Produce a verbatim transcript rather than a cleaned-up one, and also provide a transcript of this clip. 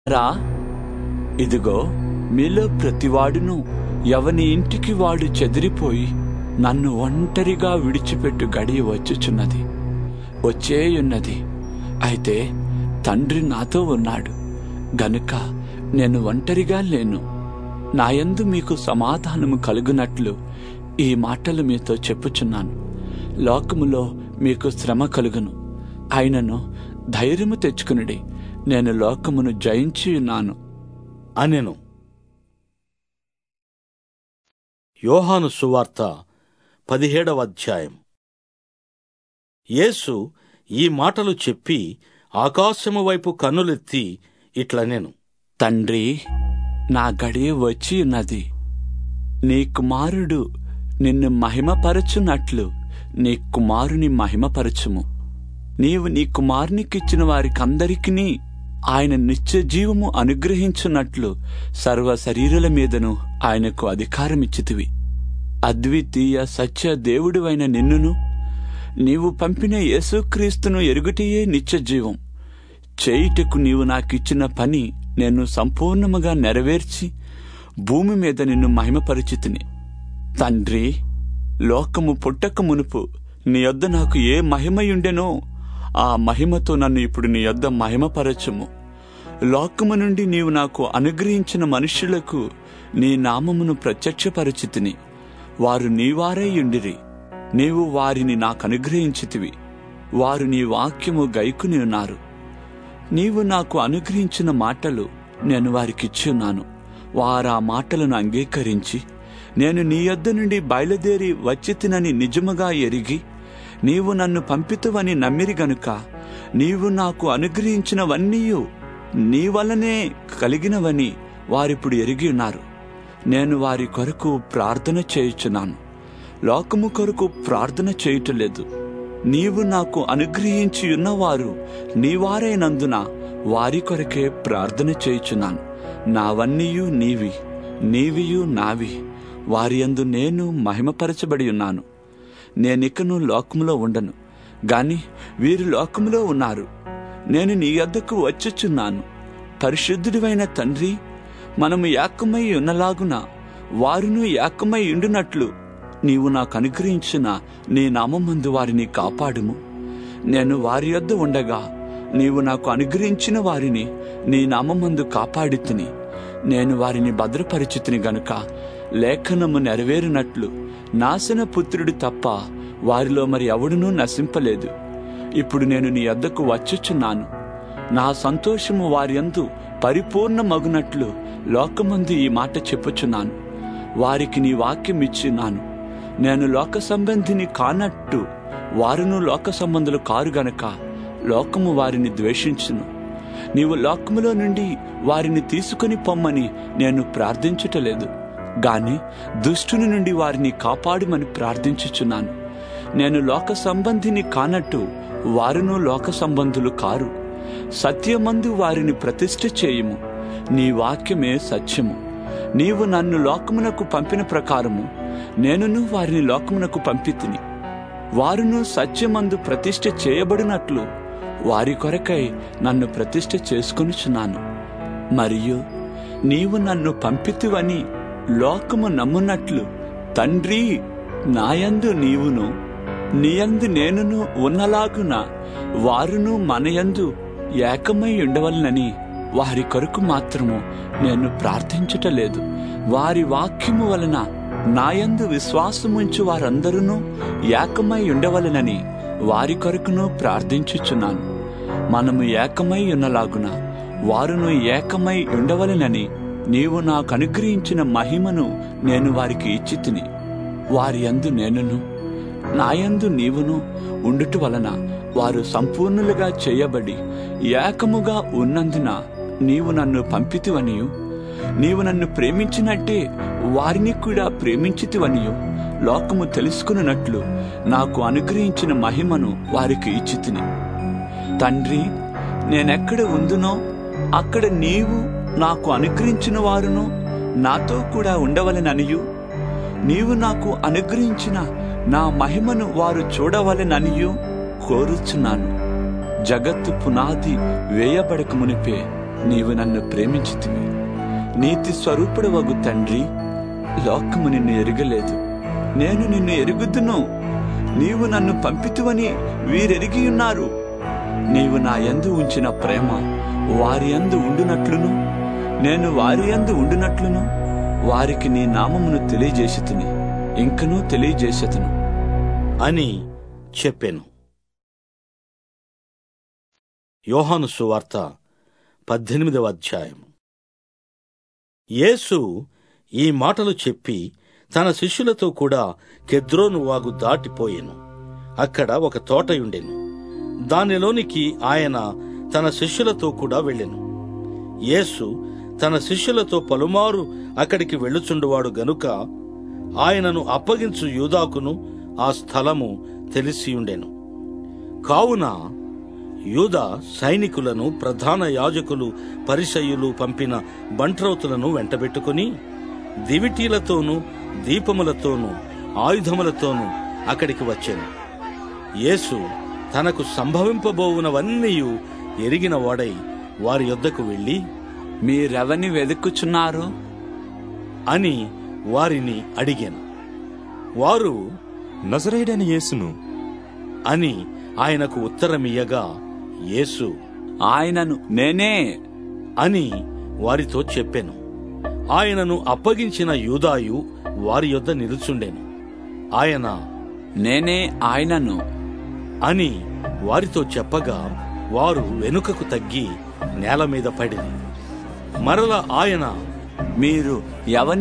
రా, ఇదిగో మీలో ప్రతివాడును ఎవని ఇంటికి వాడు చెదిరిపోయి నన్ను ఒంటరిగా విడిచిపెట్టు గడియ వచ్చుచున్నది, వచ్చేయున్నది. అయితే తండ్రి నాతో ఉన్నాడు గనుక నేను ఒంటరిగా లేను. నాయందు మీకు సమాధానము కలుగునట్లు ఈ మాటలు మీతో చెప్పుచున్నాను. లోకములో మీకు శ్రమ కలుగును, అయినను ధైర్యము తెచ్చుకునుడి, నేను లోకమును జయించి ఉన్నాను అనెను. యోహాను సువార్త పదిహేడవ అధ్యాయం. యేసు ఈ మాటలు చెప్పి ఆకాశము వైపు కన్నులెత్తి ఇట్లనెను. తండ్రి, నా గడియ వచ్చి ఉన్నది. నీ కుమారుడు నిన్ను మహిమపరచునట్లు నీ కుమారుని మహిమపరచుము. నీవు నీ కుమారునికిచ్చిన వారికందరికీ ఆయన నిత్య జీవము అనుగ్రహించున్నట్లు సర్వ శరీరుల మీదను ఆయనకు అధికారమిచ్చితివి. అద్వితీయ సత్య దేవుడివైన నిన్నును నీవు పంపిన యేసుక్రీస్తును ఎరుగుటయే నిత్య జీవం. చేయుటకు నీవు నాకిచ్చిన పని నేను సంపూర్ణముగా నెరవేర్చి భూమి మీద నిన్ను మహిమపరిచితిని. తండ్రి, లోకము పుట్టక మునుపు నీ యొద్ద నాకు ఏ మహిమయుండెనో ఆ మహిమతో నన్ను ఇప్పుడు నీ యొద్ద మహిమపరచుము. లోకము నుండి నీవు నాకు అనుగ్రహించిన మనుష్యులకు నీ నామమును ప్రత్యక్షపరచితిని. వారు నీవారై యుండిరి, నీవు వారిని నాకు అనుగ్రహించితివి. వారు నీ వాక్యము గైకుని ఉన్నారు. నీవు నాకు అనుగ్రహించిన మాటలు నేను వారికిచ్చున్నాను. వారా మాటలను అంగీకరించి నేను నీ యొద్ద నుండి బయలుదేరి వచ్చితినని నిజముగా ఎరిగి నీవు నన్ను పంపితువని నమ్మిరి గనుక నీవు నాకు అనుగ్రహించినవన్నీయు నీ వల్లనే కలిగినవని వారిప్పుడు ఎరిగి ఉన్నారు. నేను వారి కొరకు ప్రార్థన చేయుచున్నాను, లోకము కొరకు ప్రార్థన చేయుటలేదు. నీవు నాకు అనుగ్రహించి ఉన్నవారు నీవారైనందున వారి కొరకే ప్రార్థన చేయుచున్నాను. నావన్నీయు నీవి, నీవియు నావి, వారి యందు నేను మహిమపరచబడి ఉన్నాను. నేనికను లోకములో ఉండను, గాని వీరు లోకములో ఉన్నారు. నేను నీ యొద్దకు వచ్చుచున్నాను. పరిశుద్ధుడివైన తండ్రి, మనము ఏకమై ఉన్నలాగున వారును ఏకమై ఉండునట్లు నీవు నాకు అనుగ్రహించిన నీ నామమందు వారిని కాపాడుము. నేను వారి యొద్ద ఉండగా నీవు నాకు అనుగ్రహించిన వారిని నీ నామమందు కాపాడితిని. నేను వారిని భద్రపరిచితిని గనుక లేఖనము నెరవేరినట్లు నాశన పుత్రుడు తప్ప వారిలో మరి ఎవడునూ నశింపలేదు. ఇప్పుడు నేను నీ యొద్దకు వచ్చుచున్నాను. నా సంతోషము వారి యందు పరిపూర్ణమగునట్లు లోకమందు ఈ మాట చెప్పుచున్నాను. వారికి నీ వాక్యం ఇచ్చినాను. నేను లోక సంబంధిని కానట్టు వారును లోక సంబంధులు కారు గనక లోకము వారిని ద్వేషించును. నీవు లోకములో నుండి వారిని తీసుకుని పొమ్మని నేను ప్రార్థించుటలేదు, గాని దుష్టుని నుండి వారిని కాపాడుమని ప్రార్థించుచున్నాను. నేను లోక సంబంధిని కానట్టు వారును లోక సంబంధులు కారు. సత్యమందు వారిని ప్రతిష్ఠ చేయుము. నీ వాక్యమే సత్యము. నీవు నన్ను లోకమునకు పంపిన ప్రకారము నేనును వారిని లోకమునకు పంపితిని. వారును సత్యమందు ప్రతిష్ఠ చేయబడినట్లు వారి కొరకై నన్ను ప్రతిష్ఠ చేసుకొనుచున్నాను. మరియు నీవు నన్ను పంపితివని లోకము నమ్మునట్లు తండ్రి, నాయందు నీవును నీయందు నేనును ఉన్నలాగున వారును మనయందు ఏకమై ఉండవలనని వారి కొరకు మాత్రము నేను ప్రార్థించుటలేదు. వారి వాక్యము వలన నాయందు విశ్వాసముంచు వారందరూ ఏకమై ఉండవలనని వారి కొరకును ప్రార్థించుచున్నాను. మనము ఏకమై ఉన్నలాగున వారును ఏకమై ఉండవలనని నీవు నాకు అనుగ్రహించిన మహిమను నేను వారికి ఇచ్చితిని. వారి యందు నేనును నాయందు నీవును ఉండుట వలన వారు సంపూర్ణులుగా చేయబడి ఏకముగా ఉన్నందున నీవు నన్ను పంపితివనియు నీవు నన్ను ప్రేమించినట్టే వారిని కూడా ప్రేమించితివనియు లోకము తెలుసుకున్నట్లు నాకు అనుగ్రహించిన మహిమను వారికి ఇచ్చితిని. తండ్రి, నేనెక్కడ ఉందునో అక్కడ నీవు నాకు అనుగ్రహించిన వారును నాతో కూడా ఉండవలెననియు నీవు నాకు అనుగ్రహించిన నా మహిమను వారు చూడవలెననియు కోరుచున్నాను. జగత్తు పునాది వేయబడక మునిపే నీవు నన్ను ప్రేమించితివి. నీతి స్వరూపుడవగు తండ్రి, లోకము నిన్ను ఎరుగలేదు, నేను నిన్ను ఎరుగుదును. నీవు నన్ను పంపితువని వీరెరిగియున్నారు. నీవు నా యందు ఉంచిన ప్రేమ వారి యందు ఉండునట్లును, నేను వారి యందు ఉండునట్లును వారికి నీ నామమును తెలియజేసితిని, ఇంకనూ తెలియజేసెదను అని చెప్పెను. యోహాను సువార్త పద్దెనిమిదవ అధ్యాయం. యేసు ఈ మాటలు చెప్పి తన శిష్యులతో కూడా కెద్రోను వాగు దాటిపోయెను. అక్కడ ఒక తోటయుండెను. దానిలోనికి ఆయన తన శిష్యులతో కూడా వెళ్ళెను. యేసు తన శిష్యులతో పలుమారు అక్కడికి వెళ్ళుచుండువాడు గనుక ఆయనను అప్పగించు యూదాకును ఆ స్థలము తెలిసియుండెను. కావున యూదా సైనికులను, ప్రధాన యాజకులు, పరిసయ్యులు పంపిన బంట్రౌతులను వెంటబెట్టుకుని దివిటీలతోనూ దీపములతోనూ ఆయుధములతోనూ అక్కడికి వచ్చెను. యేసు తనకు సంభవింపబోవునవన్నీయు ఎరిగిన వాడై వారి యొద్దకు వెళ్ళి, మీరెవని వెదుకుచున్నారు అని వారిని అడిగాను. వారు నజరేయుడైన యేసును అని ఆయనకు ఉత్తరమియ్యగా, యేసు ఆయనను నేనే అని వారితో చెప్పెను. ఆయనను అప్పగించిన యూదాయు వారి యొద్ద నిలుచుండెను. ఆయన నేనే ఆయనను అని వారితో చెప్పగా వారు వెనుకకు తగ్గి నేల మీద పడిరి. మరల ఆయన, మీరు ఎవని